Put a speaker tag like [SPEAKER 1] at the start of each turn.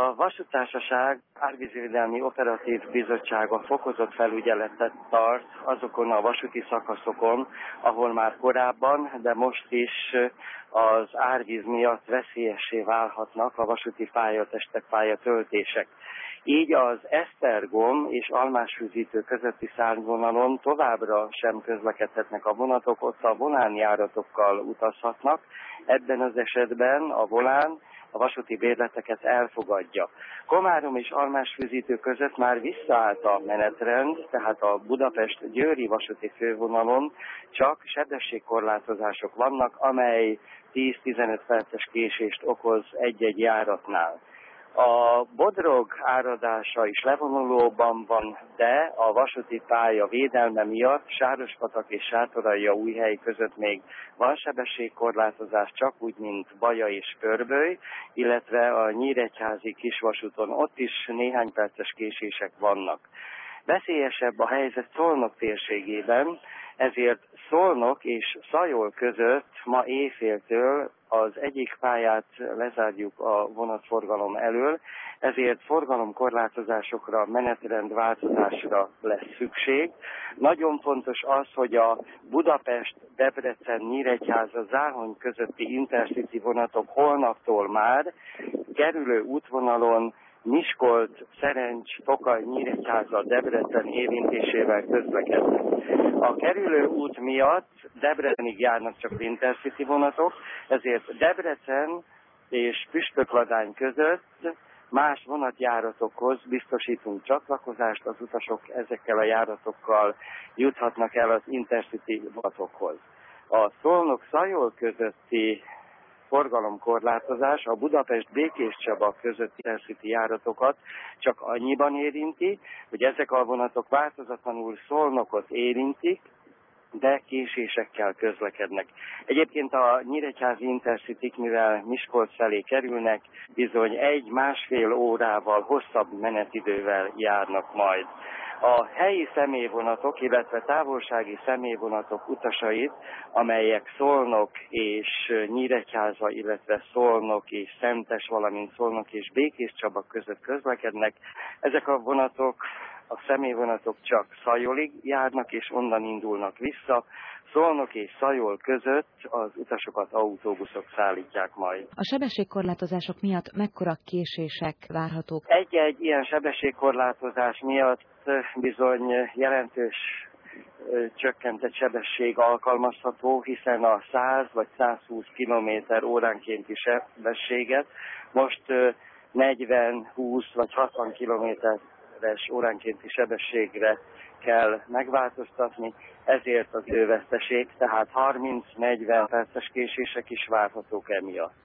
[SPEAKER 1] A Vasúttársaság Árvízvédelmi Operatív Bizottsága fokozott felügyeletet tart azokon a vasúti szakaszokon, ahol már korábban, de most is az árvíz miatt veszélyessé válhatnak a vasúti pályatestek, pályatöltések. Így az Esztergom és Almásfűzítő közötti szárnyvonalon továbbra sem közlekedhetnek a vonatok, ott a volánjáratokkal utazhatnak. Ebben az esetben a volán a vasúti bérleteket elfogadja. Komárom és Almásfűzítő között már visszaállt a menetrend, tehát a Budapest-Győri vasúti fővonalon csak sebességkorlátozások vannak, amely 10-15 perces késést okoz egy-egy járatnál. A Bodrog áradása is levonulóban van, de a vasúti pálya védelme miatt Sárospatak és Sátoraljaújhely között még van sebességkorlátozás, csak úgy, mint Baja és Körböly, illetve a Nyíregyházi kisvasúton ott is néhány perces késések vannak. Veszélyesebb a helyzet Szolnok térségében, ezért Szolnok és Szajol között ma éjféltől az egyik pályát lezárjuk a vonatforgalom elől, ezért forgalomkorlátozásokra, menetrendváltozásra lesz szükség. Nagyon fontos az, hogy a Budapest-Debrecen-Nyíregyháza-Záhony közötti Intercity vonatok holnaptól már kerülő útvonalon Miskolc, Szerencs, Tokaj, Nyíregyháza, Debrecen érintésével közlekednek. A kerülő út miatt Debrecenig járnak csak Intercity vonatok, ezért Debrecen és Püspökladány között más vonatjáratokhoz biztosítunk csatlakozást, az utasok ezekkel a járatokkal juthatnak el az Intercity vonatokhoz. A Szolnok-Szajol közötti forgalomkorlátozás a Budapest-Békéscsaba közötti Intercity járatokat csak annyiban érinti, hogy ezek a vonatok változatlanul Szolnokot érintik, de késésekkel közlekednek. Egyébként a nyíregyházi Intercityk, mivel Miskolc felé kerülnek, bizony 1-1,5 órával hosszabb menetidővel járnak majd. A helyi személyvonatok, illetve távolsági személyvonatok utasait, amelyek Szolnok és Nyíregyháza, illetve Szolnok és Szentes, valamint Szolnok és Békéscsaba között közlekednek, ezek a vonatok, a személyvonatok csak Szajolig járnak, és onnan indulnak vissza. Szolnok és Szajol között az utasokat autóbuszok szállítják majd.
[SPEAKER 2] A sebességkorlátozások miatt mekkora késések várhatók?
[SPEAKER 1] Egy-egy ilyen sebességkorlátozás miatt bizony jelentős csökkentett sebesség alkalmazható, hiszen a 100 vagy 120 km óránkénti sebességet most 40, 20 vagy 60 km/h óránkénti sebességre kell megváltoztatni, ezért az időveszteség, tehát 30-40 perces késések is várhatók emiatt.